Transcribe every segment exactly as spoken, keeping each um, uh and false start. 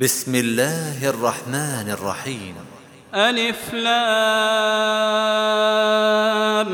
بسم الله الرحمن الرحيم. ألف لام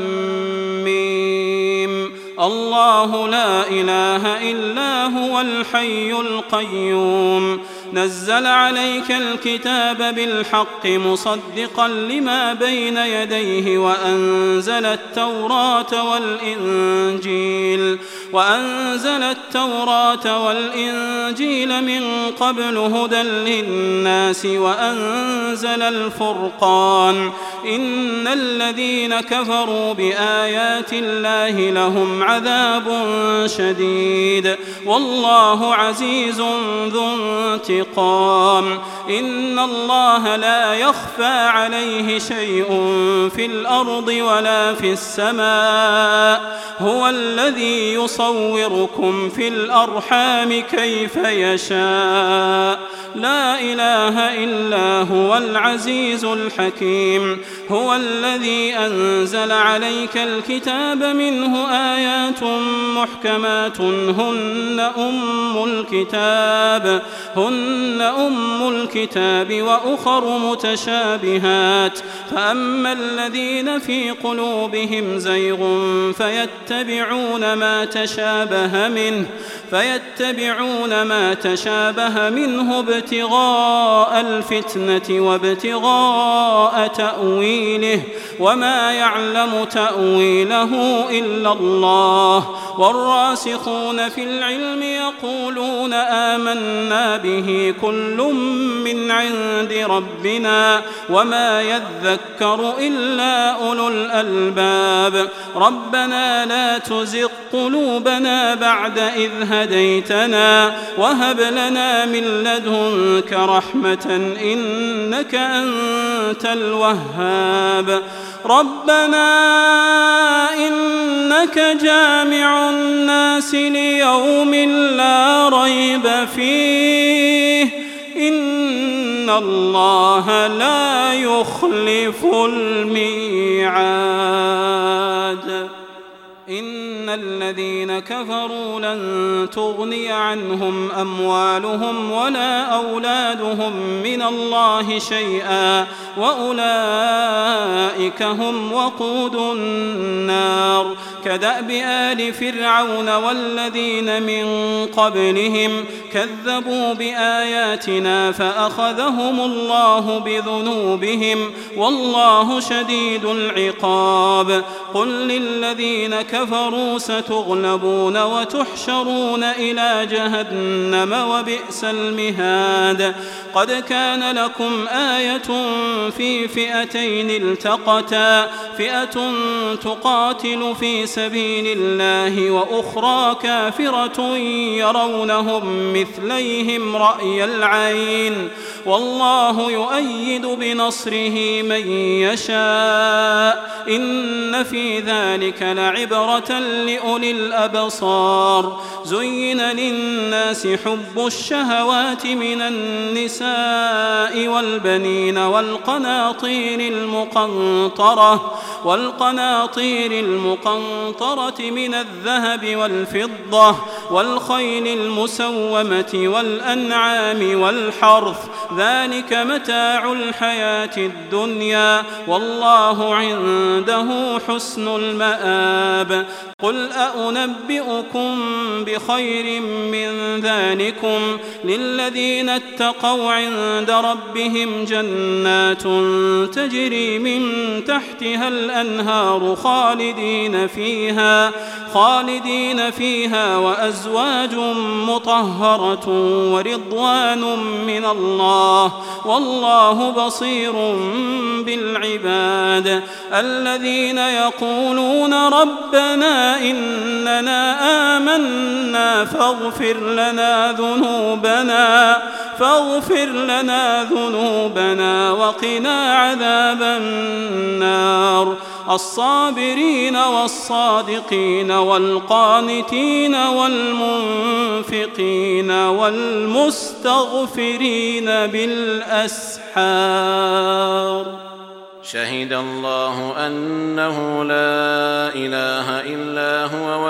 ميم. الله لا إله إلا هو الحي القيوم، نزل عليك الكتاب بالحق مصدقا لما بين يديه وأنزل التوراة والإنجيل وأنزل التوراة والإنجيل من قبل هدى للناس وأنزل الفرقان. إن الذين كفروا بآيات الله لهم عذاب شديد، والله عزيز ذو انتقام. إن الله لا يخفى عليه شيء في الأرض ولا في السماء، هو الذي يصوركم في الأرحام كيف يشاء، لا إله إلا هو العزيز الحكيم. هو الذي أنزل عليك الكتاب منه آيات محكمات هن أم الكتاب هن أم الكتاب وأخر متشابهات، فأما الذين في قلوبهم زيغ فيتبعون ما تشابه منه فيتبعون ما تشابه منه ابتغاء الفتنة وابتغاء تأويله، وما يعلم تأويله إلا الله. والراسخون في العلم يقولون آمنا به كل من عند ربنا وما يذكر إلا أولو الألباب. ربنا لا تزغ قلوبنا بعد إذ هديتنا وهب لنا من لدنك رحمة إنك أنت الوهاب. ربنا إنك جامع الناس ليوم لا ريب فيه، إن الله لا يخلف الميعاد. إن الذين كفروا لن تغني عنهم أموالهم ولا أولادهم من الله شيئا، وأولئك هم وقود النار. كدأب آل فرعون والذين من قبلهم كذبوا بآياتنا فأخذهم الله بذنوبهم، والله شديد العقاب. قل للذين كفروا ستغلبون وتحشرون إلى جهنم وبئس المهاد. قد كان لكم آية في فئتين التقتا، فئة تقاتل في سبيل الله وأخرى كافرة يرونهم مثليهم رأي العين، والله يؤيد بنصره من يشاء. إن في ذلك لعبرة لأولي الأبصار. زين للناس حب الشهوات من النساء والبنين والقناطير المقنطرة والقناطير المقنطرة من الذهب والفضة والخيل المسومة والأنعام والحرث، ذلك متاع الحياة الدنيا، والله عنده حسن المآب. قل أنبئكم بخير من ذلكم للذين اتقوا عند ربهم جنات تجري من تحتها الأنهار خالدين فيها خالدين فيها وأزواج مطهرة ورضوان من الله، والله بصير بالعباد. الذين يقولون ربنا إننا آمنا فاغفر لنا ذنوبنا فاغفر لنا ذنوبنا وقنا عذاب النار. الصابرين والصادقين والقانتين والمنفقين والمستغفرين بالأسحار. شهد الله أنه لا إله إلا هو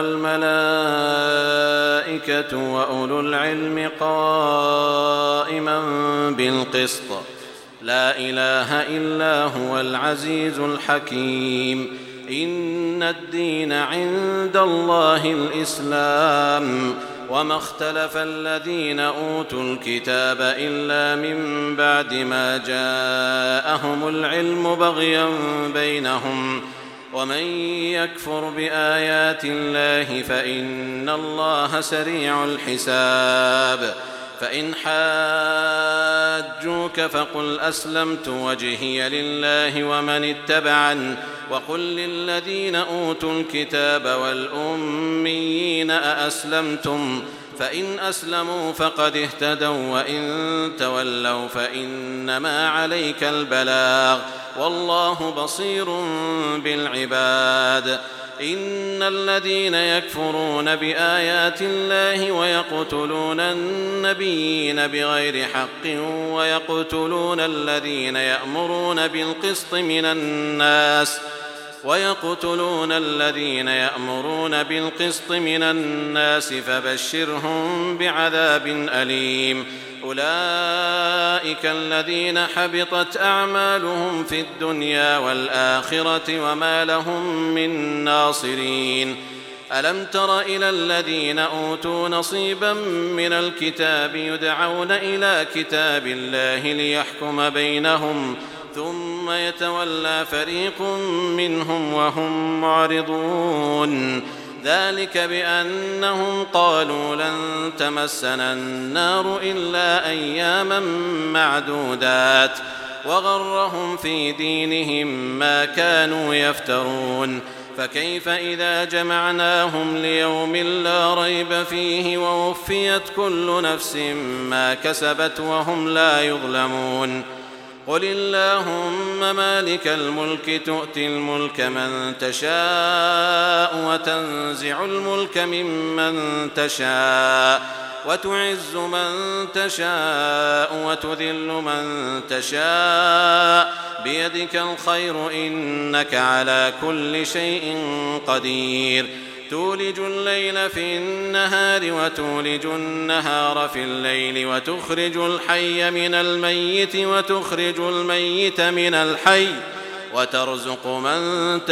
والملائكة وأولو العلم قائما بالقسط لا إله إلا هو العزيز الحكيم إن الدين عند الله الإسلام وما اختلف الذين أوتوا الكتاب إلا من بعد ما جاءهم العلم بغيا بينهم ومن يكفر بآيات الله فإن الله سريع الحساب فإن حاجوك فقل أسلمت وجهي لله ومن اتبعن وقل للذين أوتوا الكتاب والأميين أأسلمتم فإن أسلموا فقد اهتدوا وإن تولوا فإنما عليك البلاغ والله بصير بالعباد إن الذين يكفرون بآيات الله ويقتلون النبيين بغير حق ويقتلون الذين يأمرون بالقسط من الناس ويقتلون الذين يأمرون بالقسط من الناس فبشرهم بعذاب أليم أولئك الذين حبطت أعمالهم في الدنيا والآخرة وما لهم من ناصرين ألم تر إلى الذين أوتوا نصيبا من الكتاب يدعون إلى كتاب الله ليحكم بينهم ثم يتولى فريق منهم وهم معرضون ذلك بأنهم قالوا لن تمسنا النار إلا أياما معدودات وغرهم في دينهم ما كانوا يفترون فكيف إذا جمعناهم ليوم لا ريب فيه ووفيت كل نفس ما كسبت وهم لا يظلمون قل اللهم مالك الملك تؤتي الملك من تشاء وتنزع الملك ممن تشاء وتعز من تشاء وتذل من تشاء بيدك الخير إنك على كل شيء قدير تولج الليل في النهار وتولج النهار في الليل وتخرج الحي من الميت وتخرج الميت من الحي وترزق من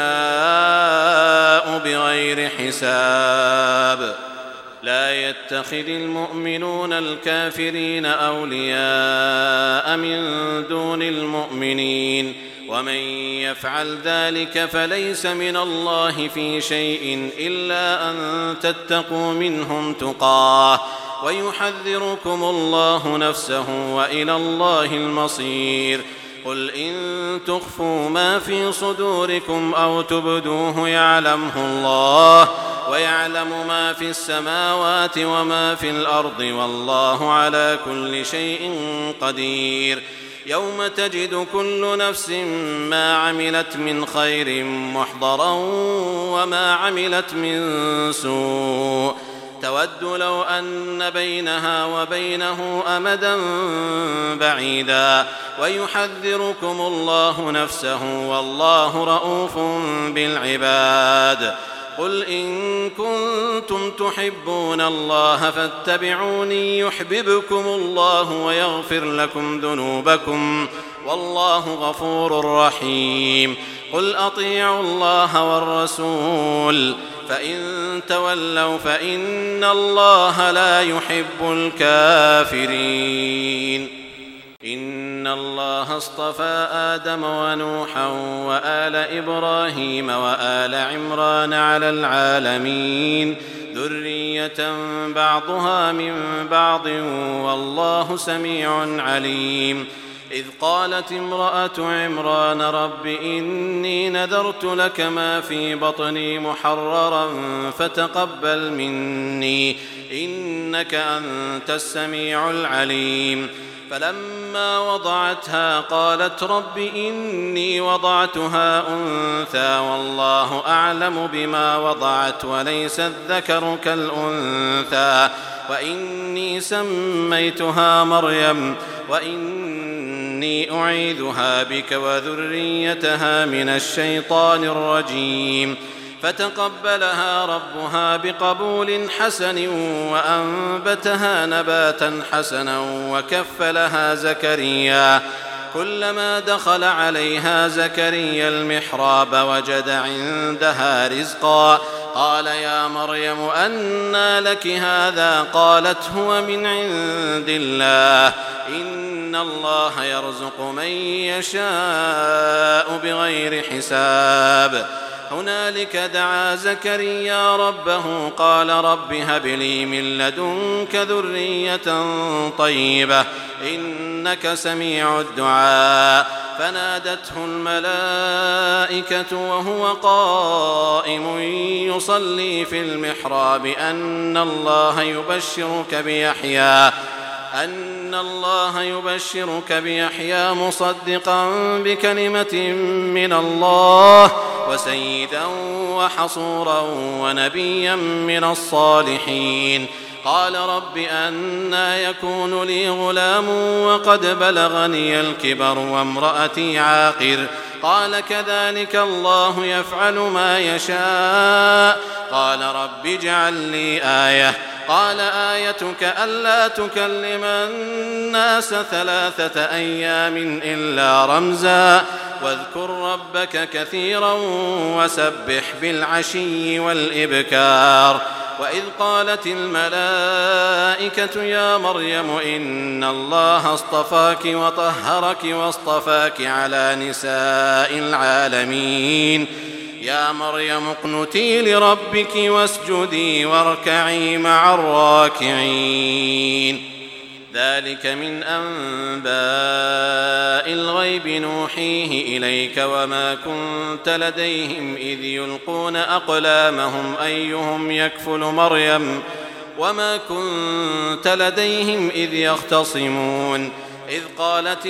تشاء بغير حساب لا يتخذ المؤمنون الكافرين أولياء من دون المؤمنين ومن يفعل ذلك فليس من الله في شيء إلا أن تتقوا منهم تقاه ويحذركم الله نفسه وإلى الله المصير قل إن تخفوا ما في صدوركم أو تبدوه يعلمه الله ويعلم ما في السماوات وما في الأرض والله على كل شيء قدير يوم تجد كل نفس ما عملت من خير محضرا وما عملت من سوء تود لو أن بينها وبينه أمدا بعيدا ويحذركم الله نفسه والله رؤوف بالعباد قل إن كنتم تحبون الله فاتبعوني يحببكم الله ويغفر لكم ذنوبكم والله غفور رحيم قل أطيعوا الله والرسول فإن تولوا فإن الله لا يحب الكافرين إن الله اصطفى آدم ونوحا وآل إبراهيم وآل عمران على العالمين ذرية بعضها من بعض والله سميع عليم إذ قالت امرأة عمران رب إني نذرت لك ما في بطني محررا فتقبل مني إنك أنت السميع العليم فلما وضعتها قالت رب إني وضعتها أنثى والله أعلم بما وضعت وليس الذكر كالأنثى وإني سميتها مريم وإني أعيذها بك وذريتها من الشيطان الرجيم. فتقبلها ربها بقبول حسن وأنبتها نباتا حسنا وكفلها زكريا. كلما دخل عليها زكريا المحراب وجد عندها رزقا قال يا مريم أنى لك هذا؟ قالت هو من عند الله إن الله يرزق من يشاء بغير حساب. هنالك دعا زكريا ربه قال رب هب لي من لدنك ذرية طيبة إنك سميع الدعاء. فنادته الملائكة وهو قائم يصلي في المحراب أن الله يبشرك بيحيى أن الله يبشرك بيحيى مصدقا بكلمة من الله وسيدا وحصورا ونبيا من الصالحين. قال رب أنى يكون لي غلام وقد بلغني الكبر وامرأتي عاقر؟ قال كذلك الله يفعل ما يشاء. قال رب اجعل لي آية. قال آيتك ألا تكلم الناس ثلاثة أيام إلا رمزا واذكر ربك كثيرا وسبح بالعشي والإبكار. وإذ قالت الملائكة يا مريم إن الله اصطفاك وطهرك واصطفاك على نساء العالمين. يا مريم اقنتي لربك واسجدي واركعي مع الراكعين. ذلك من أنباء الغيب نوحيه إليك وما كنت لديهم إذ يلقون أقلامهم أيهم يكفل مريم وما كنت لديهم إذ يختصمون. إذ قالت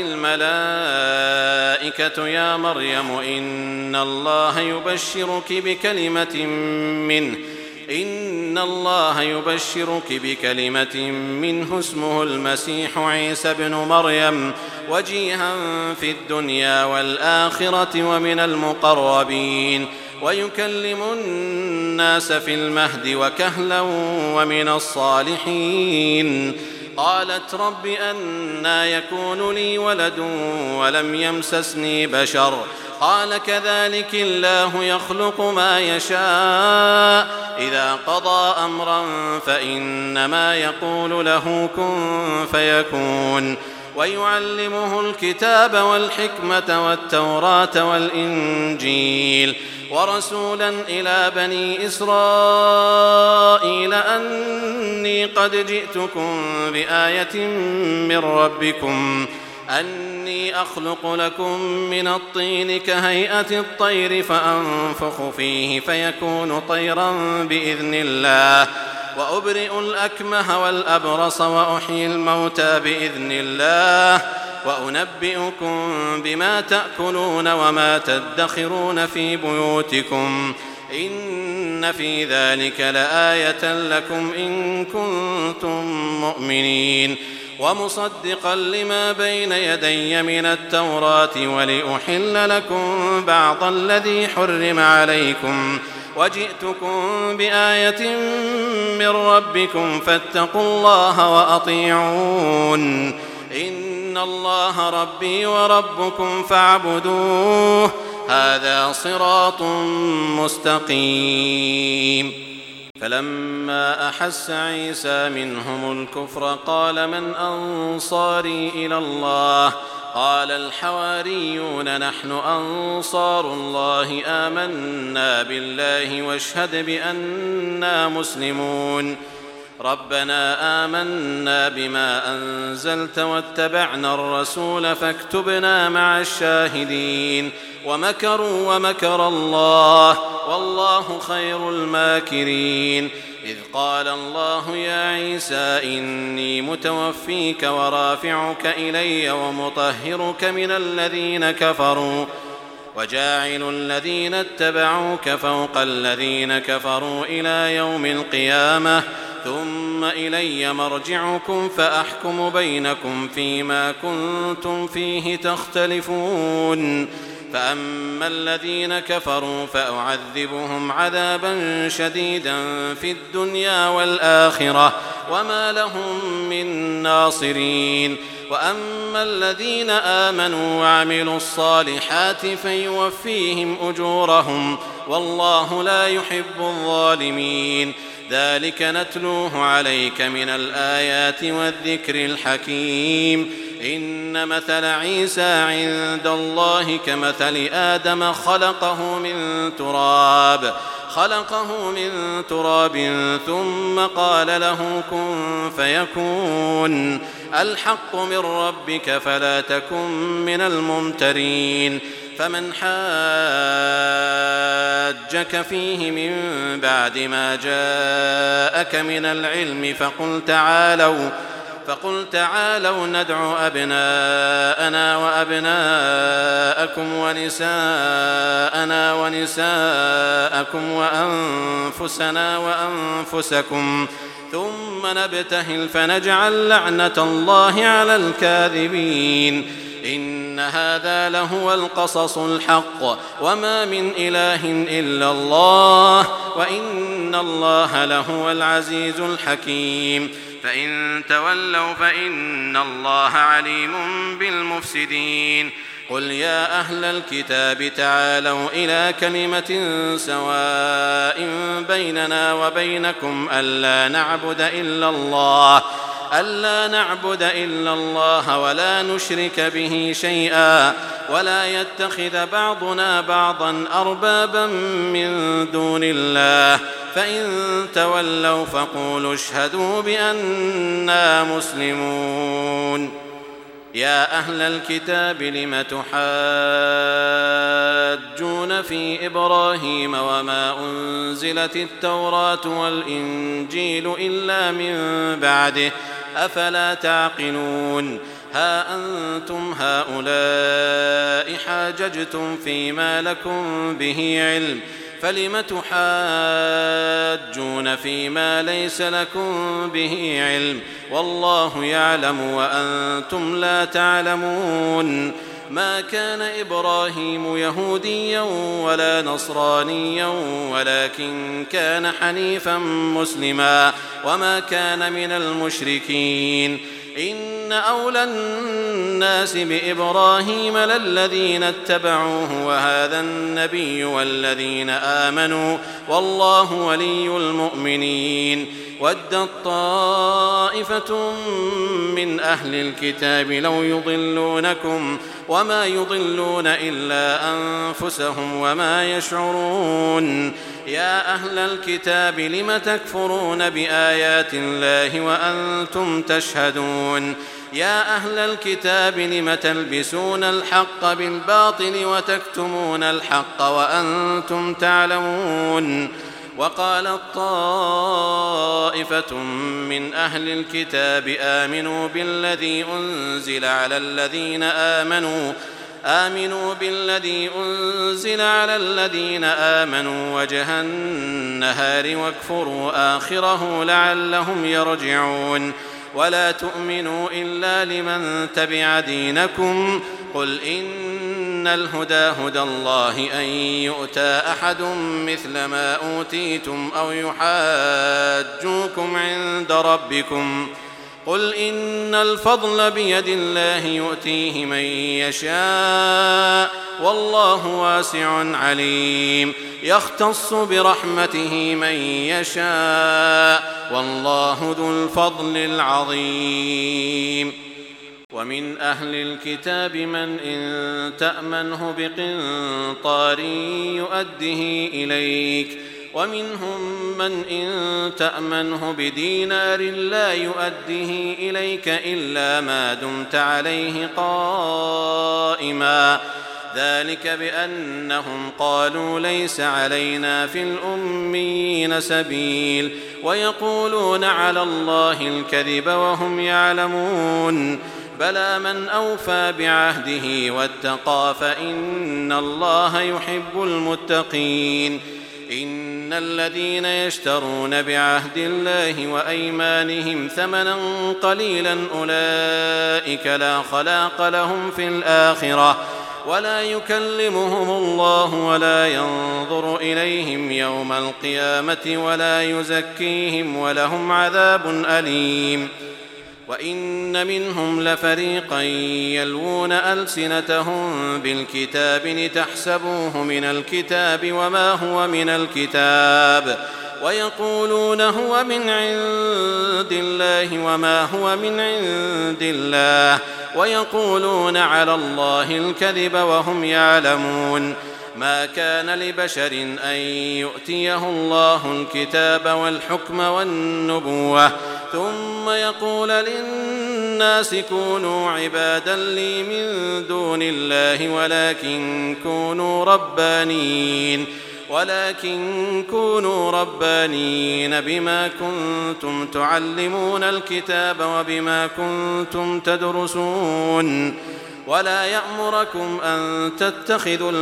الملائكة يا مريم إن الله يبشرك بكلمة منه إن الله يبشرك بكلمة منه اسمه المسيح عيسى بن مريم وجيها في الدنيا والآخرة ومن المقربين ويكلم الناس في المهد وكهلا ومن الصالحين. قالت رب أنى يكون لي ولد ولم يمسسني بشر؟ قال كذلك الله يخلق ما يشاء إذا قضى أمرا فإنما يقول له كن فيكون. ويعلمه الكتاب والحكمة والتوراة والإنجيل ورسولا إلى بني إسرائيل أني قد جئتكم بآية من ربكم أني أخلق لكم من الطين كهيئة الطير فأنفخ فيه فيكون طيرا بإذن الله وأبرئ الأكمه والأبرص وأحيي الموتى بإذن الله وأنبئكم بما تأكلون وما تدخرون في بيوتكم إن في ذلك لآية لكم إن كنتم مؤمنين. ومصدقا لما بين يدي من التوراة ولأحل لكم بعض الذي حرم عليكم وجئتكم بآية من ربكم فاتقوا الله وأطيعون إن الله ربي وربكم فاعبدوه هذا صراط مستقيم. فلما أحس عيسى منهم الكفر قال من أنصاري إلى الله؟ قال الحواريون نحن أنصار الله آمنا بالله واشهد بأننا مسلمون. ربنا آمنا بما أنزلت واتبعنا الرسول فاكتبنا مع الشاهدين. ومكروا ومكر الله والله خير الماكرين. إذ قال الله يا عيسى إني متوفيك ورافعك إلي ومطهرك من الذين كفروا وجاعل الذين اتبعوك فوق الذين كفروا إلى يوم القيامة ثم ثم إلي مرجعكم فأحكم بينكم فيما كنتم فيه تختلفون فأما الذين كفروا فأعذبهم عذابا شديدا في الدنيا والآخرة وما لهم من ناصرين وأما الذين آمنوا وعملوا الصالحات فيوفيهم أجورهم والله لا يحب الظالمين ذلك نتلوه عليك من الآيات والذكر الحكيم إن مثل عيسى عند الله كمثل آدم خلقه من تراب خلقه من تراب ثم قال له كن فيكون الحق من ربك فلا تكن من الممترين فمن حاجك فيه من بعد ما جاءك من العلم فقل تعالوا فقل تعالوا ندع أبناءنا وأبناءكم ونساءنا ونساءكم وأنفسنا وأنفسكم ثم نبتهل فنجعل لعنة الله على الكاذبين إن هذا لهو القصص الحق وما من إله إلا الله وإن الله لهو العزيز الحكيم فإن تولوا فإن الله عليم بالمفسدين قل يا أهل الكتاب تعالوا إلى كلمة سواء بيننا وبينكم ألا نعبد إلا الله ألا نعبد إلا الله ولا نشرك به شيئا ولا يتخذ بعضنا بعضا أربابا من دون الله فإن تولوا فقولوا اشهدوا بأننا مسلمون يا أهل الكتاب لم تحاجون في إبراهيم وما أنزلت التوراة والإنجيل إلا من بعده أفلا تعقلون ها أنتم هؤلاء حاججتم فيما لكم به علم فلم تحاجون فيما ليس لكم به علم والله يعلم وأنتم لا تعلمون ما كان إبراهيم يهوديا ولا نصرانيا ولكن كان حنيفا مسلما وما كان من المشركين إن أولى الناس بإبراهيم للذين اتبعوه وهذا النبي والذين آمنوا والله ولي المؤمنين ودت طائفة من أهل الكتاب لو يضلونكم وما يضلون إلا أنفسهم وما يشعرون يا أهل الكتاب لم تكفرون بآيات الله وأنتم تشهدون يا أهل الكتاب لم تلبسون الحق بالباطل وتكتمون الحق وأنتم تعلمون وقالت طائفة من أهل الكتاب آمنوا بالذي أنزل على الذين آمنوا آمنوا بالذي أنزل على الذين آمنوا وجه النهار واكفروا آخره لعلهم يرجعون ولا تؤمنوا إلا لمن تبع دينكم قل إن الهدى هدى الله أن يؤتى أحد مثل ما أوتيتم أو يحاجوكم عند ربكم قل إن الفضل بيد الله يؤتيه من يشاء والله واسع عليم يختص برحمته من يشاء والله ذو الفضل العظيم ومن أهل الكتاب من إن تأمنه بقنطار يؤده إليك ومنهم من إن تأمنه بدينار لا يؤده إليك إلا ما دمت عليه قائما ذلك بأنهم قالوا ليس علينا في الأميين سبيل ويقولون على الله الكذب وهم يعلمون بلى من أوفى بعهده واتقى فإن الله يحب المتقين إن إن الذين يشترون بعهد الله وأيمانهم ثمنا قليلا أولئك لا خلاق لهم في الآخرة ولا يكلمهم الله ولا ينظر إليهم يوم القيامة ولا يزكيهم ولهم عذاب أليم. وإن منهم لفريقا يلوون ألسنتهم بالكتاب لتحسبوه من الكتاب وما هو من الكتاب ويقولون هو من عند الله وما هو من عند الله ويقولون على الله الكذب وهم يعلمون. ما كان لبشر أن يؤتيه الله الكتاب والحكم والنبوة ثم يقول للناس كونوا عبادا لي من دون الله ولكن كونوا ربانين ولكن كونوا ربانين بما كنتم تعلمون الكتاب وبما كنتم تدرسون. ولا يأمركم أن تتخذوا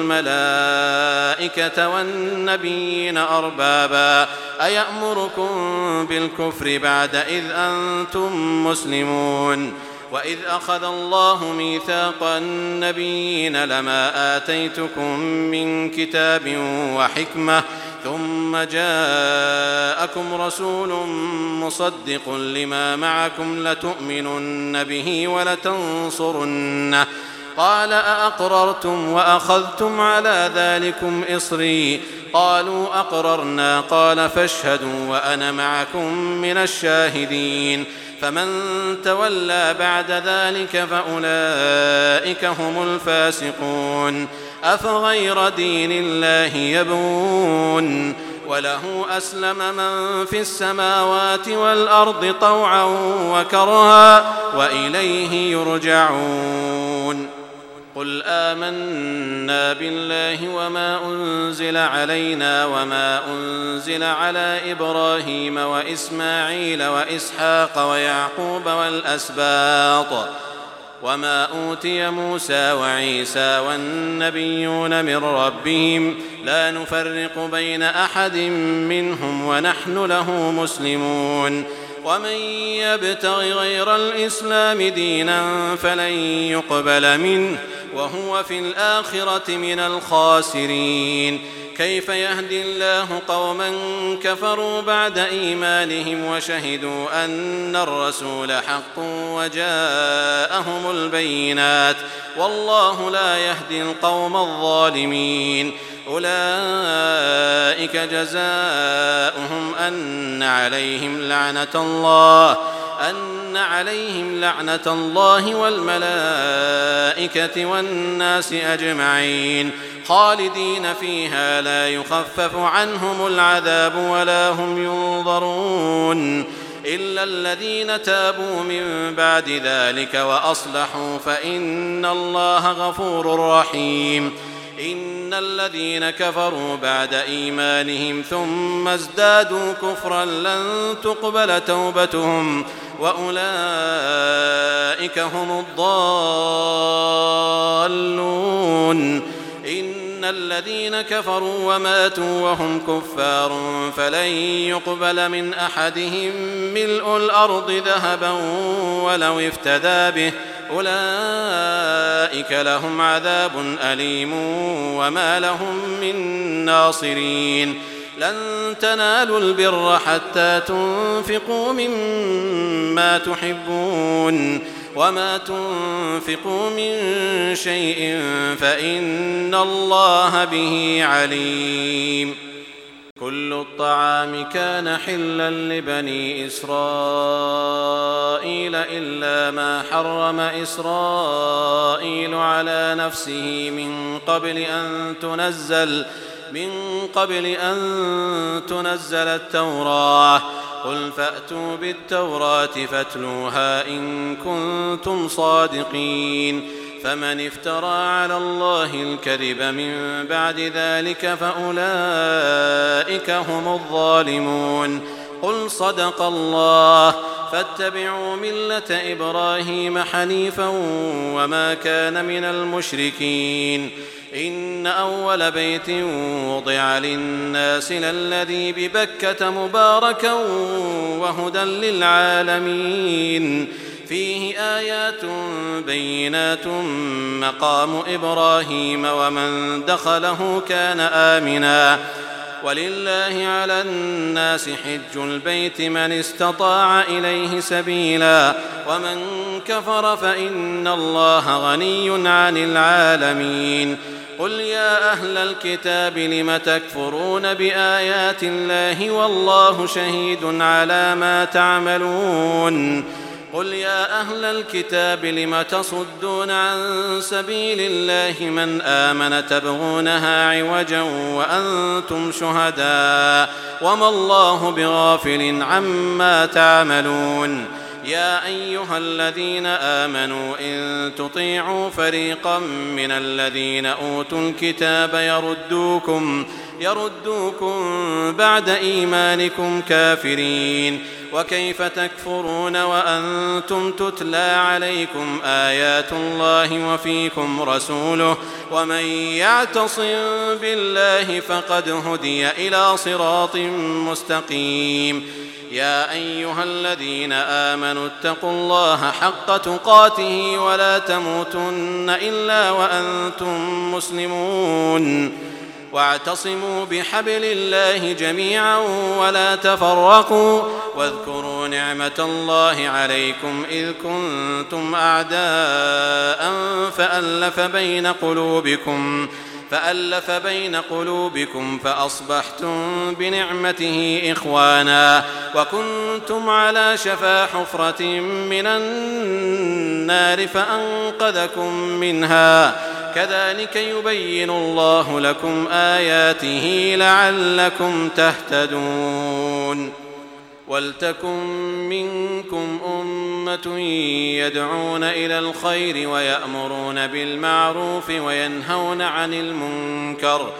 الملائكة والنبيين أربابا أيأمركم بالكفر بعد إذ أنتم مسلمون. وإذ أخذ الله ميثاق النبيين لما آتيتكم من كتاب وحكمة ثم جاءكم رسول مصدق لما معكم لتؤمنن به ولتنصرنه قال أأقررتم وأخذتم على ذلكم إصري قالوا أقررنا قال فاشهدوا وأنا معكم من الشاهدين. فمن تولى بعد ذلك فأولئك هم الفاسقون. أفغير دين الله يبغون وله أسلم من في السماوات والأرض طوعا وكرها وإليه يرجعون. قل آمنا بالله وما أنزل علينا وما أنزل على إبراهيم وإسماعيل وإسحاق ويعقوب والأسباط وما أوتي موسى وعيسى والنبيون من ربهم لا نفرق بين أحد منهم ونحن له مسلمون. ومن يبتغ غير الإسلام دينا فلن يقبل منه وهو في الآخرة من الخاسرين. كيف يهدي الله قوما كفروا بعد إيمانهم وشهدوا أن الرسول حق وجاءهم البينات والله لا يهدي القوم الظالمين. أولئك جزاؤهم أن عليهم لعنة الله أن عليهم لعنة الله والملائكة والناس أجمعين خالدين فيها لا يخفف عنهم العذاب ولا هم ينظرون إلا الذين تابوا من بعد ذلك وأصلحوا فإن الله غفور رحيم. إن الذين كفروا بعد إيمانهم ثم ازدادوا كفرا لن تقبل توبتهم وأولئك هم الضالون. إن الذين كفروا وماتوا وهم كفار فلن يقبل من أحدهم ملء الأرض ذهبا ولو افتدى به أولئك لهم عذاب أليم وما لهم من ناصرين. لن تنالوا البر حتى تنفقوا مما تحبون وما تنفقوا من شيء فإن الله به عليم. كل الطعام كان حلا لبني إسرائيل إلا ما حرم إسرائيل على نفسه من قبل أن تنزل من قبل أن تنزل التوراة. قل فأتوا بالتوراة فاتلوها إن كنتم صادقين. فمن افترى على الله الكذب من بعد ذلك فأولئك هم الظالمون. قل صدق الله فاتبعوا ملة إبراهيم حنيفا وما كان من المشركين. إن أول بيت وضع للناس للذي ببكة مباركا وهدى للعالمين فيه آيات بينات مقام إبراهيم ومن دخله كان آمنا ولله على الناس حج البيت من استطاع إليه سبيلا ومن كفر فإن الله غني عن العالمين قل يا أهل الكتاب لم تكفرون بآيات الله والله شهيد على ما تعملون قل يا أهل الكتاب لم تصدون عن سبيل الله من آمن تبغونها عوجا وأنتم شهداء وما الله بغافل عما تعملون يا أيها الذين آمنوا إن تطيعوا فريقا من الذين أوتوا الكتاب يردوكم يردوكم بعد إيمانكم كافرين وكيف تكفرون وأنتم تتلى عليكم آيات الله وفيكم رسوله ومن يعتصم بالله فقد هدي إلى صراط مستقيم يا أيها الذين آمنوا اتقوا الله حق تقاته ولا تموتن إلا وأنتم مسلمون واعتصموا بحبل الله جميعا ولا تفرقوا واذكروا نعمة الله عليكم إذ كنتم أعداء فألف بين قلوبكم فألف بين قلوبكم فأصبحتم بنعمته إخوانا وكنتم على شفا حفرة من النار فأنقذكم منها كذلك يبين الله لكم آياته لعلكم تهتدون ولتكن منكم أمة يدعون إلى الخير ويأمرون بالمعروف وينهون عن المنكر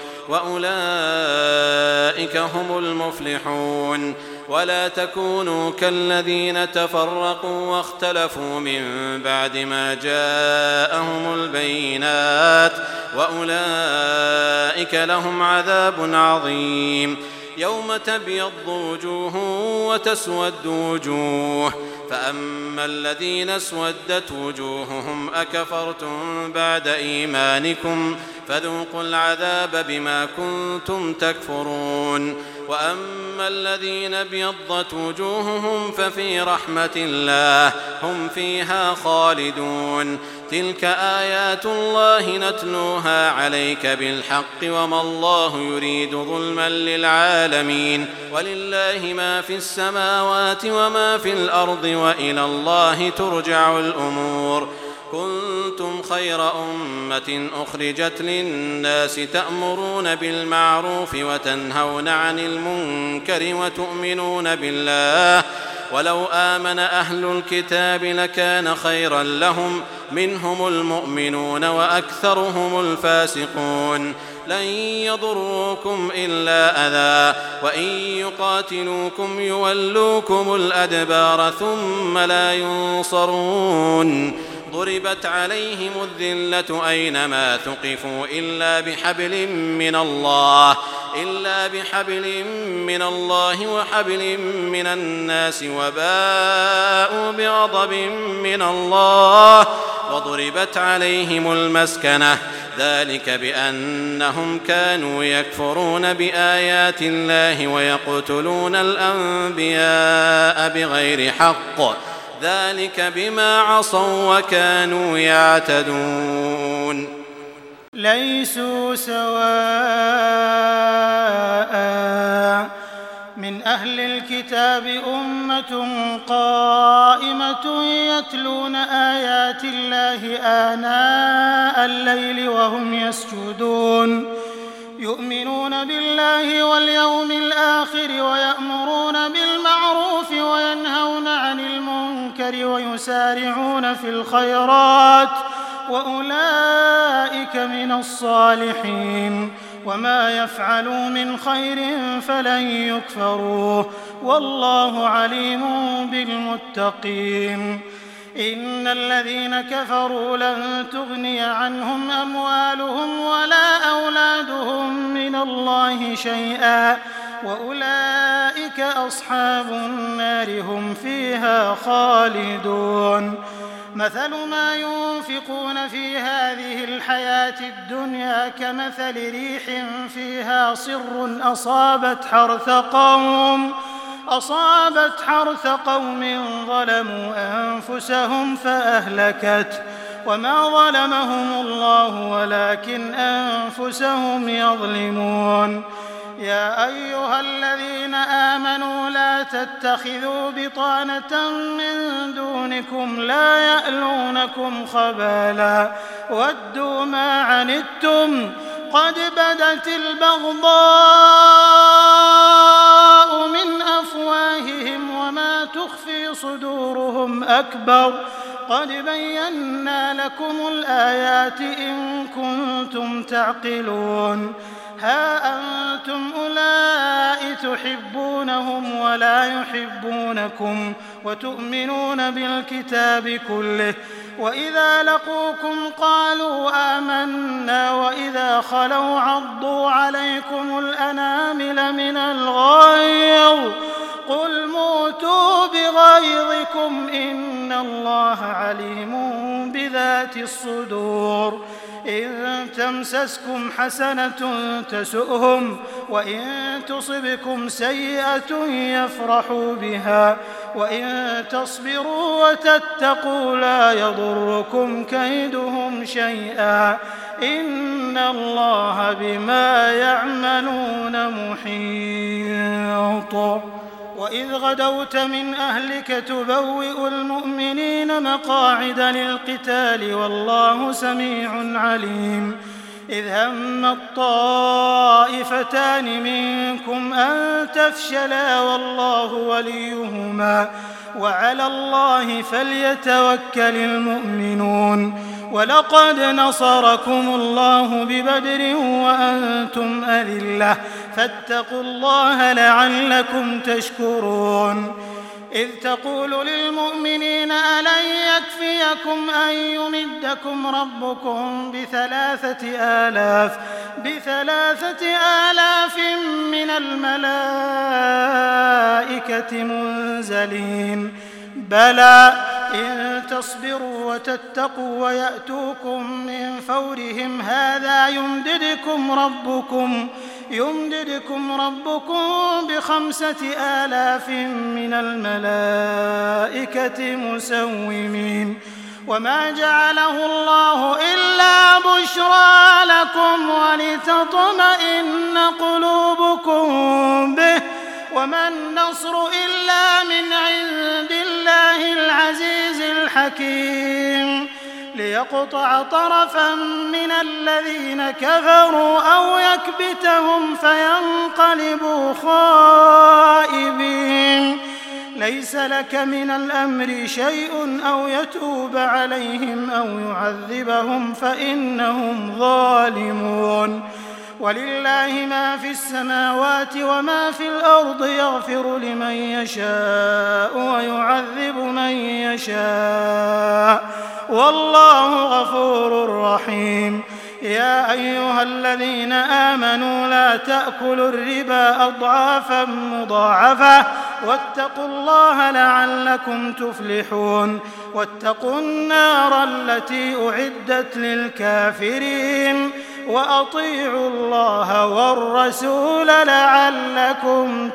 وأولئك هم المفلحون ولا تكونوا كالذين تفرقوا واختلفوا من بعد ما جاءهم البينات وأولئك لهم عذاب عظيم يوم تبيض وجوه وتسود وجوه فأما الذين اسودت وجوههم أكفرتم بعد إيمانكم فذوقوا العذاب بما كنتم تكفرون وأما الذين ابيضت وجوههم ففي رحمة الله هم فيها خالدون تلك آيات الله نتلوها عليك بالحق وما الله يريد ظلما للعالمين ولله ما في السماوات وما في الأرض وإلى الله ترجع الأمور كنتم خير أمة أخرجت للناس تأمرون بالمعروف وتنهون عن المنكر وتؤمنون بالله ولو آمن أهل الكتاب لكان خيرا لهم منهم المؤمنون وأكثرهم الفاسقون لن يضروكم إلا أذى وإن يقاتلوكم يولوكم الأدبار ثم لا ينصرون ضربت عليهم الذلة أينما ثقفوا إلا بحبل من الله إلا بحبل من الله وحبل من الناس وباءوا بغضب من الله وضربت عليهم المسكنة ذلك بأنهم كانوا يكفرون بآيات الله ويقتلون الأنبياء بغير حق ذلك بما عصوا وكانوا يعتدون ليسوا سواء من أهل الكتاب أمة قائمة يتلون آيات الله آناء الليل وهم يسجدون يؤمنون بالله واليوم الآخر ويأمرون بالمعروف وينهون عن المنكر ويسارعون في الخيرات وأولئك من الصالحين وما يفعلوا من خير فلن يكفروه والله عليم بالمتقين إن الذين كفروا لن تغني عنهم أموالهم ولا أولادهم من الله شيئا وأولئك أصحاب النار هم فيها خالدون مثل ما ينفقون في هذه الحياة الدنيا كمثل ريح فيها صر أصابت حرث قوم أصابت حرث قوم ظلموا أنفسهم فأهلكت وما ظلمهم الله ولكن أنفسهم يظلمون يا أيها الذين آمنوا لا تتخذوا بطانة من دونكم لا يألونكم خبالا ودوا ما عنتم قد بدت البغضاء من أفواههم وما تخفي صدورهم أكبر قد بينا لكم الآيات إن كنتم تعقلون ها أنتم أولئك تحبونهم ولا يحبونكم وتؤمنون بالكتاب كله وإذا لقوكم قالوا آمنا وإذا خلوا عضوا عليكم الأنامل من الغيظ قل موتوا بغيظكم إن الله عليم بذات الصدور إن تمسسكم حسنة تسؤهم وإن تصبكم سيئة يفرحوا بها وإن تصبروا وتتقوا لا يضركم كيدهم شيئا إن الله بما يعملون محيط وإذ غدوت من أهلك تبوئ المؤمنين مقاعد للقتال والله سميع عليم إذ هم الطائفتان منكم أن تفشلا والله وليهما وعلى الله فليتوكل المؤمنون ولقد نصركم الله ببدر وأنتم أذلة فاتقوا الله لعلكم تشكرون إذ تقول للمؤمنين ألن يكفيكم أن يمدكم ربكم بثلاثة آلاف بثلاثة آلاف من الملائكة منزلين بلى إن تصبروا وتتقوا ويأتوكم من فورهم هذا يمددكم ربكم يمددكم ربكم بخمسة آلاف من الملائكة مسومين وما جعله الله إلا بشرى لكم ولتطمئن قلوبكم به وما النصر إلا من عند الله العزيز الحكيم ليقطع طرفا من الذين كفروا أو يكبتهم فينقلبوا خائبين ليس لك من الأمر شيء أو يتوب عليهم أو يعذبهم فإنهم ظالمون ولله ما في السماوات وما في الأرض يغفر لمن يشاء ويعذب من يشاء والله غفور رحيم يا أيها الذين آمنوا لا تأكلوا الربا أضعافا مضاعفة واتقوا الله لعلكم تفلحون واتقوا النار التي أعدت للكافرين وأطيعوا الله والرسول لعلكم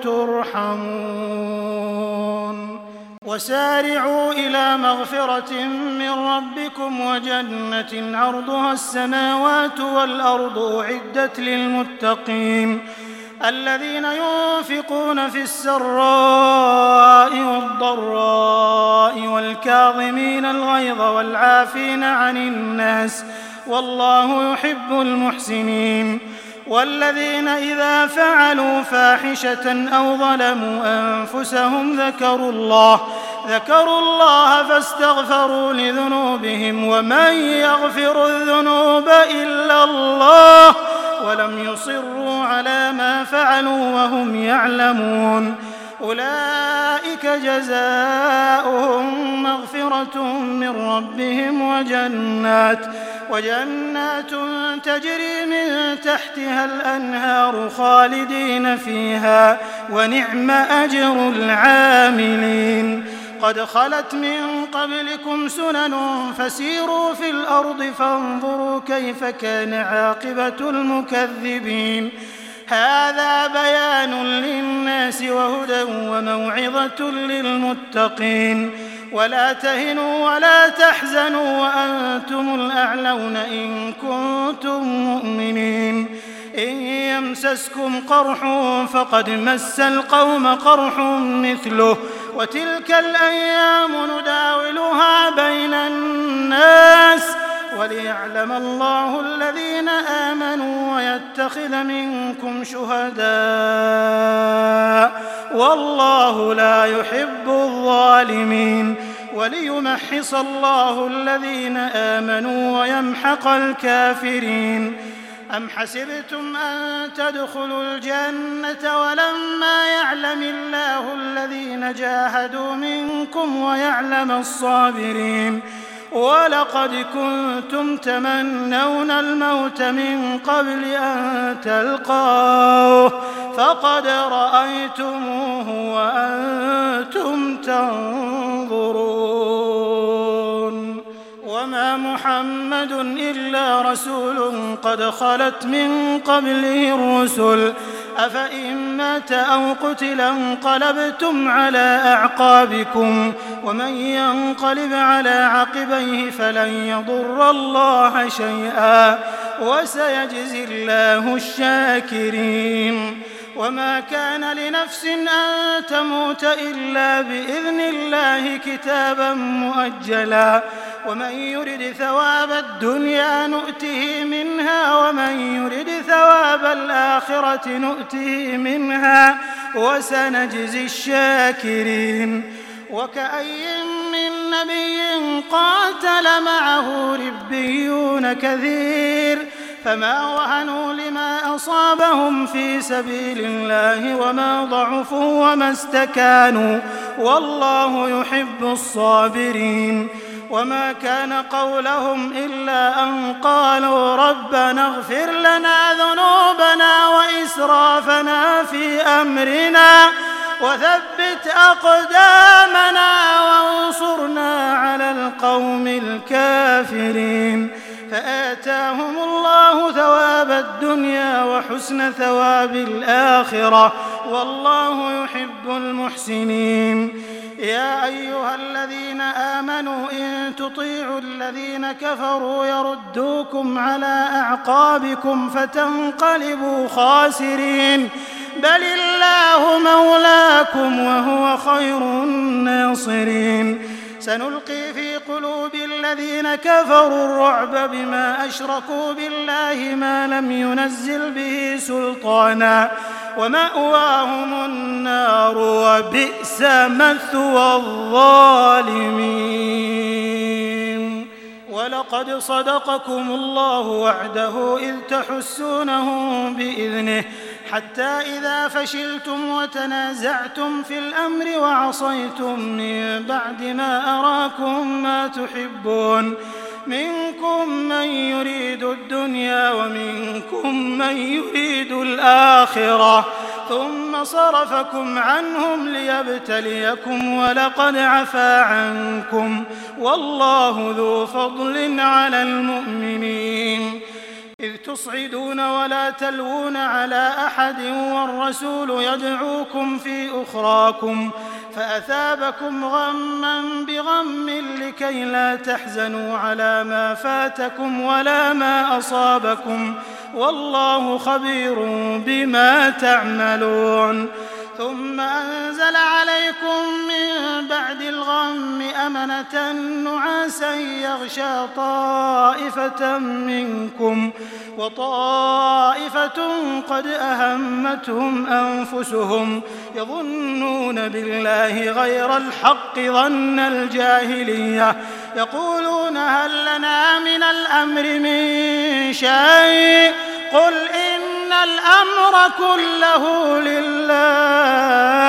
ترحمون وسارعوا إلى مغفرة من ربكم وجنة عرضها السماوات والأرض أعدت للمتقين الذين ينفقون في السراء والضراء والكاظمين الغيظ والعافين عن الناس والله يحب المحسنين والذين إذا فعلوا فاحشة أو ظلموا أنفسهم ذكروا الله ذكروا الله فاستغفروا لذنوبهم ومن يغفر الذنوب إلا الله ولم يصروا على ما فعلوا وهم يعلمون أولئك جزاؤهم مغفرة من ربهم وجنات وجنات تجري من تحتها الأنهار خالدين فيها ونعم أجر العاملين. قد خلت من قبلكم سنن فسيروا في الأرض فانظروا كيف كان عاقبة المكذبين. هذا بيان للناس وهدى وموعظة للمتقين. ولا تهنوا ولا تحزنوا وأنتم الأعلون إن كنتم مؤمنين. إن يمسسكم قرح فقد مس القوم قرح مثله وتلك الأيام نداولها بين الناس وليعلم الله الذين آمنوا ويتخذ منكم شهداء والله لا يحب الظالمين وليمحص الله الذين آمنوا ويمحق الكافرين. أم حسبتم أن تدخلوا الجنة ولما يعلم الله الذين جاهدوا منكم ويعلم الصابرين ولقد كنتم تمنون الموت من قبل أن تلقوه فقد رأيتموه وأنتم تنظرون. وما محمد إلا رسول قد خلت من قبله الرسل أفإن مات أو قتل انقلبتم على أعقابكم ومن ينقلب على عقبيه فلن يضر الله شيئا وسيجزي الله الشاكرين. وما كان لنفس أن تموت إلا بإذن الله كتابا مؤجلا ومن يرد ثواب الدنيا نؤته منها ومن يرد ثواب الآخرة نؤته منها وسنجزي الشاكرين. وكأي من نبي قاتل معه ربيون كثير فما وهنوا لما أصابهم في سبيل الله وما ضعفوا وما استكانوا والله يحب الصابرين. وما كان قولهم إلا أن قالوا ربنا اغفر لنا ذنوبنا وإسرافنا في أمرنا وثبت أقدامنا وانصرنا على القوم الكافرين. فآتاهم الله ثواب الدنيا وحسن ثواب الآخرة والله يحب المحسنين. يا أيها الذين آمنوا إن تطيعوا الذين كفروا يردوكم على أعقابكم فتنقلبوا خاسرين بل الله مولاكم وهو خير الناصرين. سنلقي في قلوب الذين كفروا الرعب بما أشركوا بالله ما لم ينزل به سلطانا ومأواهم النار وبئس مثوى الظالمين. ولقد صدقكم الله وعده إذ تحسونهم بإذنه حتى إذا فشلتم وتنازعتم في الأمر وعصيتم من بعد ما أراكم ما تحبون منكم من يريد الدنيا ومنكم من يريد الآخرة ثم صرفكم عنهم ليبتليكم ولقد عفا عنكم والله ذو فضل على المؤمنين. إذ تصعدون ولا تلوون على أحد والرسول يدعوكم في أخراكم فأثابكم غما بغم لكي لا تحزنوا على ما فاتكم ولا ما أصابكم والله خبير بما تعملون. ثم أنزل عليكم من بعد الغم أمنة نعاسا يغشى طائفة منكم وطائفة قد أهمتهم أنفسهم يظنون بالله غير الحق ظن الجاهلية يقولون هل لنا من الأمر من شيء قل إن الأمر كله لله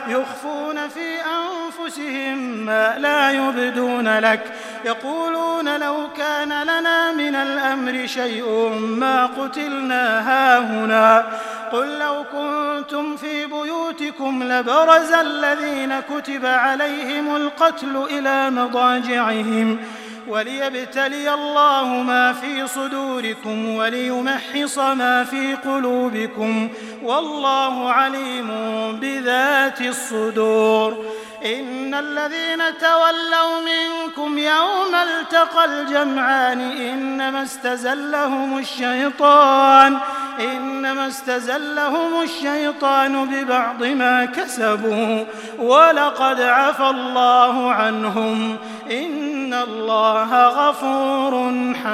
يخفون في أنفسهم ما لا يبدون لك يقولون لو كان لنا من الأمر شيء ما قتلنا هاهنا قل لو كنتم في بيوتكم لبرز الذين كتب عليهم القتل إلى مضاجعهم وليبتلي الله ما في صدوركم وليمحص ما في قلوبكم والله عليم بذات الصدور إن الذين تولوا منكم يوم التقى الجمعان إنما استزلهم الشيطان إنما استزلهم الشيطان ببعض ما كسبوا ولقد عفى الله عنهم إن الله غفور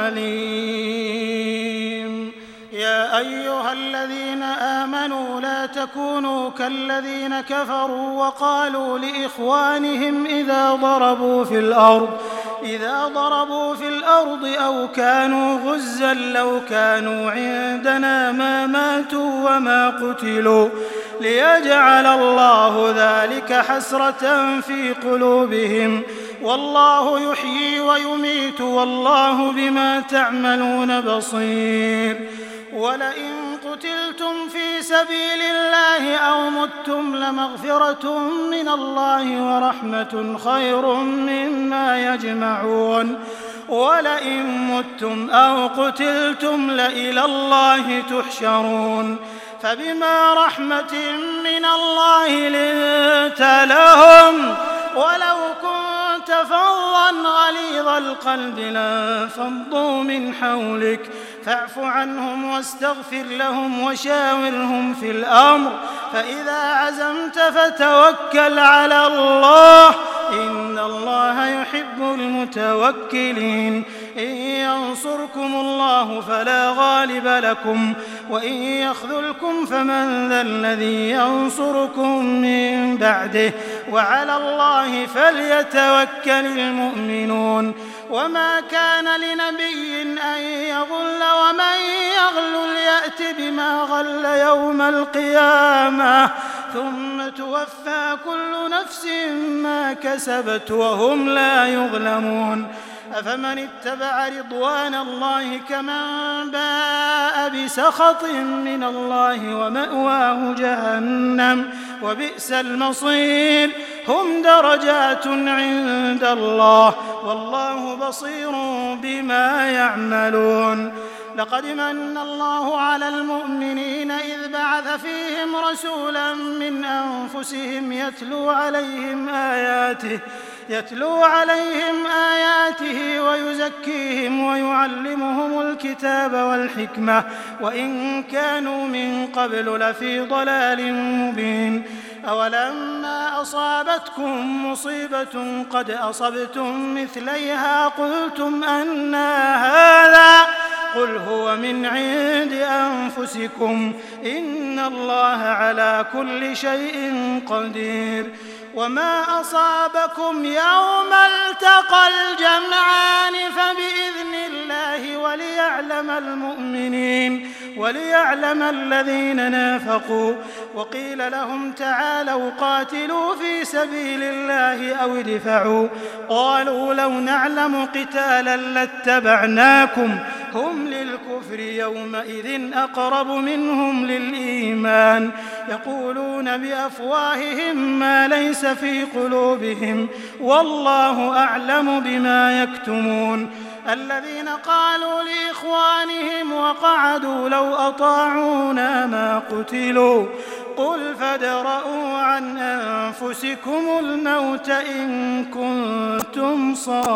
حليم يا أيها الذين آمنوا لا تكونوا كالذين كفروا وقالوا لإخوانهم إذا ضربوا في الأرض إذا ضربوا في الأرض أو كانوا غزا لو كانوا عندنا ما ماتوا وما قتلوا ليجعل الله ذلك حسرة في قلوبهم والله يحيي ويميت والله بما تعملون بصير ولئن قتلتم في سبيل الله أو متم لمغفرة من الله ورحمة خير مما يجمعون ولئن متم أو قتلتم لإلى الله تحشرون فبما رحمة من الله لنت لهم ولو كنت فظا غليظ القلب لانفضوا من حولك فاعف عنهم واستغفر لهم وشاورهم في الأمر فإذا عزمت فتوكل على الله إن الله يحب المتوكلين إن ينصركم الله فلا غالب لكم وإن يخذلكم فمن ذا الذي ينصركم من بعده وعلى الله فليتوكل المؤمنون وما كان لنبي أن يغل ومن يغل يأت بما غل يوم القيامة ثم توفى كل نفس ما كسبت وهم لا يظلمون أفمن اتبع رضوان الله كمن باء بسخط من الله ومأواه جهنم وبئس المصير هم درجات عند الله والله بصير بما يعملون لقد من الله على المؤمنين إذ بعث فيهم رسولا من أنفسهم يتلو عليهم آياته يتلو عليهم آياته ويزكيهم ويعلمهم الكتاب والحكمة وإن كانوا من قبل لفي ضلال مبين أولما أصابتكم مصيبة قد أصبتم مثليها قلتم أنى هذا قل هو من عند أنفسكم إن الله على كل شيء قدير وما أصابكم يوم التقى الجمعان فبإذن الله وليعلم المؤمنين وليعلم الذين نافقوا وقيل لهم تعالوا قاتلوا في سبيل الله أو ادفعوا قالوا لو نعلم قتالا لاتبعناكم هم للكفر يومئذ أقرب منهم للإيمان يقولون بأفواههم ما ليس في قلوبهم والله أعلم بما يكتمون الذين قالوا لإخوانهم وقعدوا لو أطاعونا ما قتلوا قل فادرءوا عن أنفسكم الموت إن كنتم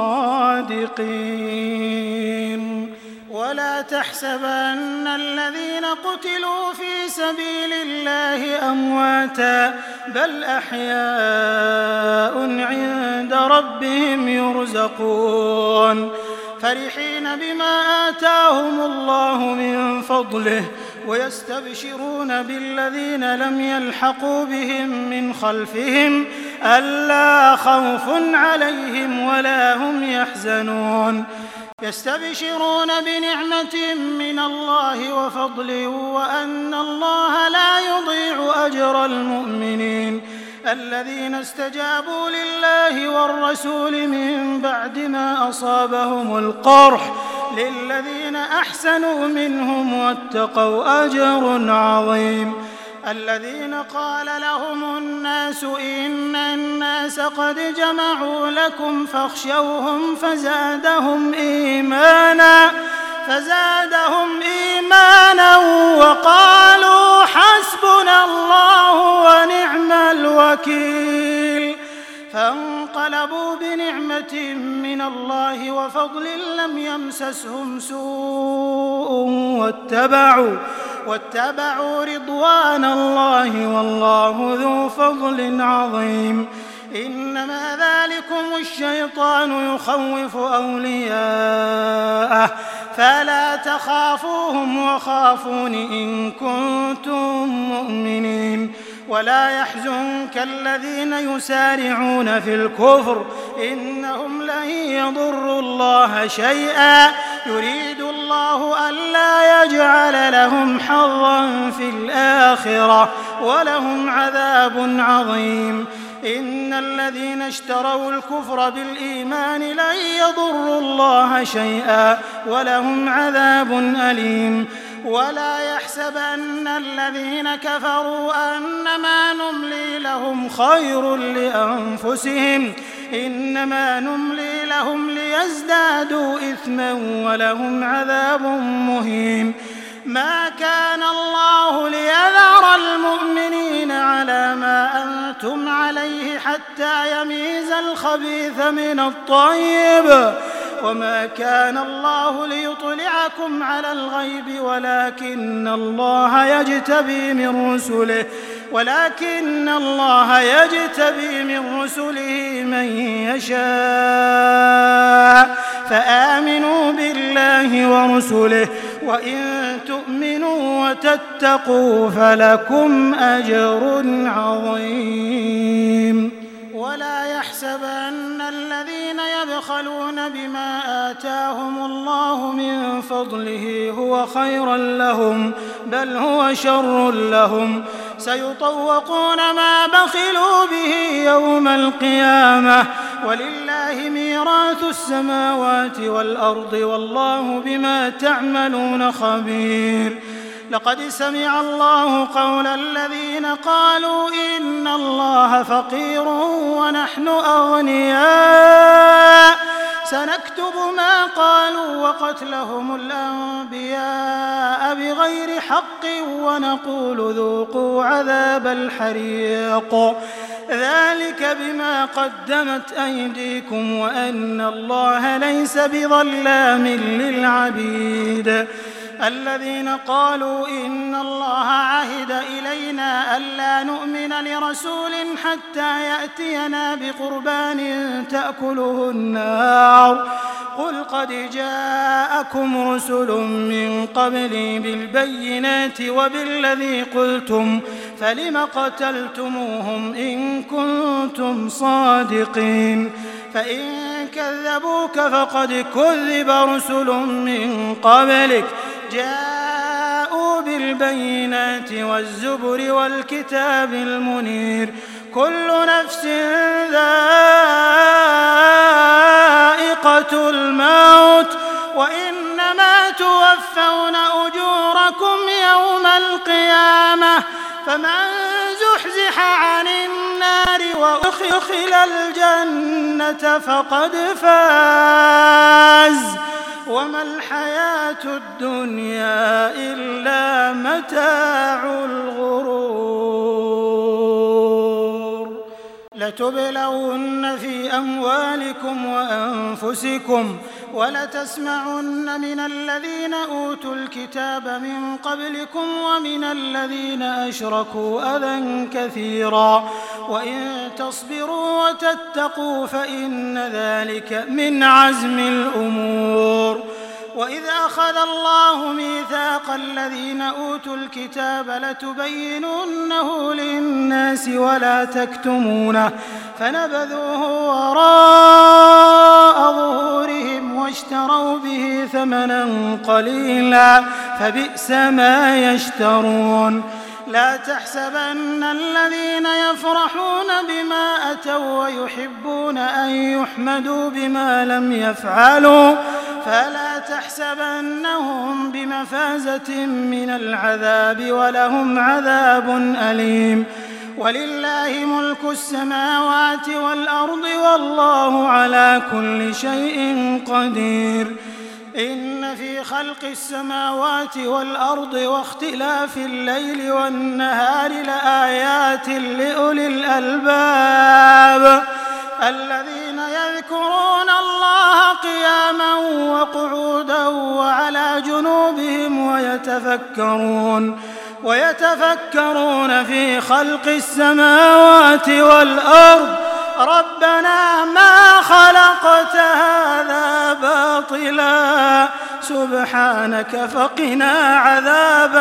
صادقين ولا تحسبن الذين قتلوا في سبيل الله أمواتا بل أحياء عند ربهم يرزقون فرحين بما آتاهم الله من فضله ويستبشرون بالذين لم يلحقوا بهم من خلفهم ألا خوف عليهم ولا هم يحزنون يستبشرون بنعمة من الله وفضل وأن الله لا يضيع أجر المؤمنين الذين استجابوا لله والرسول من بعد ما أصابهم القرح للذين أحسنوا منهم واتقوا أجر عظيم الذين قال لهم الناس إن الناس قد جمعوا لكم فاخشوهم فزادهم إيمانا فزادهم إيمانا وقالوا حسبنا الله ونعم الوكيل فانقلبوا بنعمة من الله وفضل لم يمسسهم سوء واتبعوا واتبعوا رضوان الله والله ذو فضل عظيم إنما ذلكم الشيطان يخوف أولياءه فلا تخافوهم وخافون إن كنتم مؤمنين ولا يحزنك الذين يسارعون في الكفر إنهم لن يضروا الله شيئا يريد الله ألا يجعل لهم حظا في الآخرة ولهم عذاب عظيم إن الذين اشتروا الكفر بالإيمان لن يضروا الله شيئا ولهم عذاب أليم ولا يحسبن الذين كفروا أنما نملي لهم خير لأنفسهم إنما نملي لهم ليزدادوا إثما ولهم عذاب مهين ما كان الله ليذر المؤمنين على ما أنتم عليه حتى يميز الخبيث من الطيب وما كان الله ليطلعكم على الغيب ولكن الله يجتبي من رسله ولكن الله يجتبي من رسله من يشاء فآمنوا بالله ورسله وإن تؤمنوا وتتقوا فلكم أجر عظيم ولا يحسبن الذين يبخلون بما آتاهم الله من فضله هو خيرا لهم بل هو شر لهم سيطوقون ما بخلوا به يوم القيامة ولله ميراث السماوات والأرض والله بما تعملون خبير لقد سمع الله قول الذين قالوا إن الله فقير ونحن أغنياء سنكتب ما قالوا وقتلهم الأنبياء بغير حق ونقول ذوقوا عذاب الحريق ذلك بما قدمت أيديكم وأن الله ليس بظلام للعبيد الذين قالوا إن الله عهد إلينا ألا نؤمن لرسول حتى يأتينا بقربان تأكله النار قل قد جاءكم رسل من قبلي بالبينات وبالذي قلتم فلم قتلتموهم إن كنتم صادقين فإن كذبوك فقد كذب رسل من قبلك جاءوا بالبينات والزبر والكتاب المنير كل نفس ذائقة الموت وإنما توفون أجوركم يوم القيامة فمن زحزح عن النار وأدخل الجنة فقد فاز وما الحياة الدنيا إلا متاع الغرور لتبلون في أموالكم وأنفسكم ولتسمعن من الذين أوتوا الكتاب من قبلكم ومن الذين أشركوا أذى كثيرا وإن تصبروا وتتقوا فإن ذلك من عزم الأمور وإذ أخذ الله ميثاق الذين أوتوا الكتاب لتبيننه للناس ولا تكتمونه فنبذوه وراء ظهورهم واشتروا به ثمنا قليلا فبئس ما يشترون لا تحسبن الذين يفرحون بما أتوا ويحبون أن يحمدوا بما لم يفعلوا فلا تحسبنهم بمفازة من العذاب ولهم عذاب أليم ولله ملك السماوات والأرض والله على كل شيء قدير إن في خلق السماوات والأرض واختلاف الليل والنهار لآيات لأولي الألباب الذين يذكرون الله قياما وقعودا وعلى جنوبهم ويتفكرون ويتفكرون في خلق السماوات والأرض ربنا ما خلقت هذا باطلا سبحانك فقنا عذاب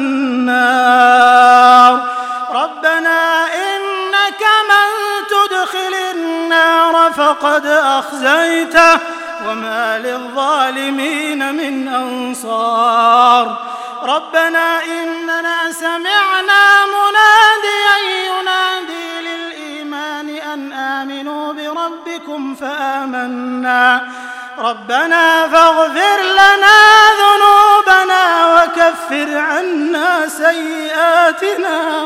النار ربنا إنك من تدخل النار فقد أخزيته وما للظالمين من أنصار ربنا إننا سمعنا مناديا ينادي للإيمان أن آمنوا بربكم فآمنا ربنا فاغفر لنا ذنوبنا وكفر عنا سيئاتنا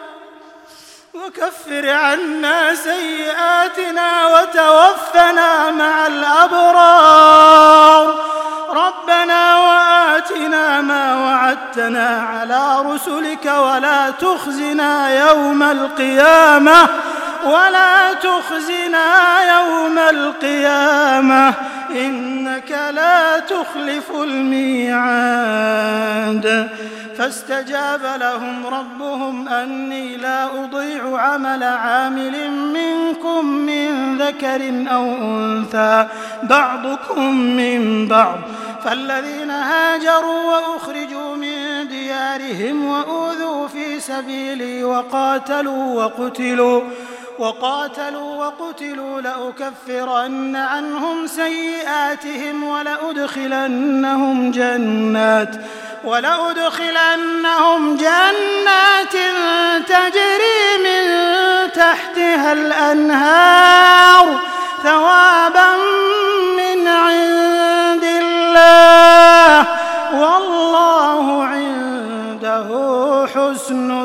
وكفر عنا سيئاتنا وتوفنا مع الأبرار ربنا وآتنا ما وعدتنا على رسلك ولا تخزنا يوم القيامة ولا تخزنا يوم القيامة إنك لا تخلف الميعاد فاستجاب لهم ربهم أني لا أضيع عمل عامل منكم من ذكر أو أنثى بعضكم من بعض فالذين هاجروا وأخرجوا من ديارهم وأوذوا في سبيلي وقاتلوا وقتلوا وقاتلوا وقتلوا لأكفرن عنهم سيئاتهم ولأدخلنهم جنات ولأدخلنهم جنات تجري من تحتها الأنهار ثوابا من عند الله والله عنده حسن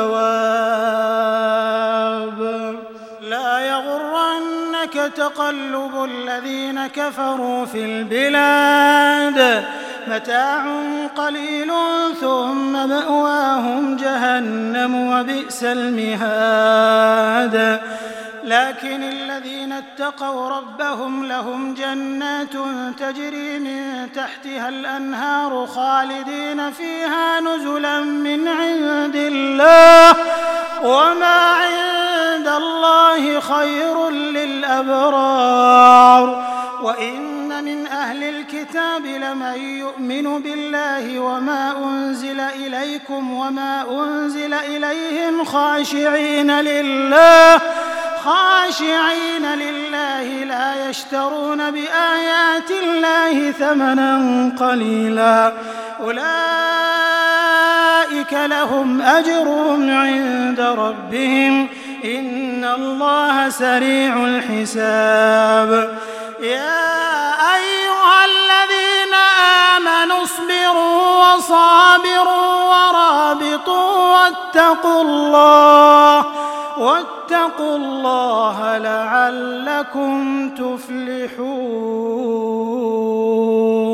الثواب لا يغرنك تقلب الذين كفروا في البلاد متاع قليل ثم مأواهم جهنم وبئس المهاد لكن الذين اتقوا ربهم لهم جنات تجري من تحتها الأنهار خالدين فيها نزلا من عند الله وما عند الله خير للأبرار وإن من أهل الكتاب لمن يؤمن بالله وما أنزل إليكم وما أنزل إليهم خاشعين لله خاشعين لله لا يشترون بآيات الله ثمنا قليلا أولئك لهم أجرهم عند ربهم إن الله سريع الحساب يا أيها الذين آمنوا اصبروا وصابروا ورابطوا واتقوا الله واتقوا الله لعلكم تفلحون